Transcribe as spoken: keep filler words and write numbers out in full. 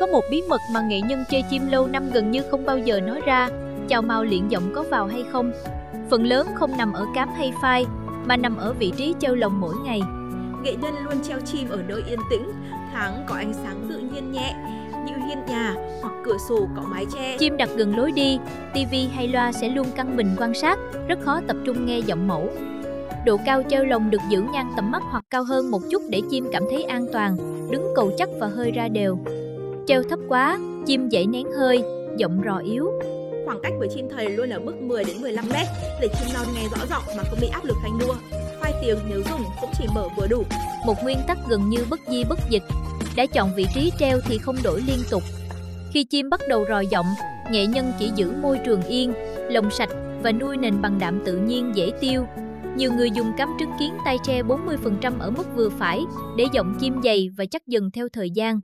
có một bí mật mà nghệ nhân chơi chim lâu năm gần như không bao giờ nói ra. Chào mào luyện giọng có vào hay không? Phần lớn không nằm ở cám hay phai, mà nằm ở vị trí treo lồng mỗi ngày. Nghệ nhân luôn treo chim ở nơi yên tĩnh, thoáng có ánh sáng tự nhiên nhẹ, như hiên nhà hoặc cửa sổ có mái che. Chim đặt gần lối đi, tivi hay loa sẽ luôn căng mình quan sát, rất khó tập trung nghe giọng mẫu. Độ cao treo lồng được giữ ngang tầm mắt hoặc cao hơn một chút để chim cảm thấy an toàn, đứng cầu chắc và hơi ra đều. Treo thấp quá, chim dễ nén hơi, giọng rò yếu. Khoảng cách với chim thầy luôn ở mức mười đến mười lăm mét để chim non nghe rõ giọng mà không bị áp lực thanh đua. Phai tiếng nếu dùng cũng chỉ mở vừa đủ. Một nguyên tắc gần như bất di bất dịch. Đã chọn vị trí treo thì không đổi liên tục. Khi chim bắt đầu rò giọng, nghệ nhân chỉ giữ môi trường yên, lồng sạch và nuôi nền bằng đạm tự nhiên dễ tiêu. Nhiều người dùng cắm trứng kiến tai tre bốn mươi phần trăm ở mức vừa phải để giọng chim dày và chắc dần theo thời gian.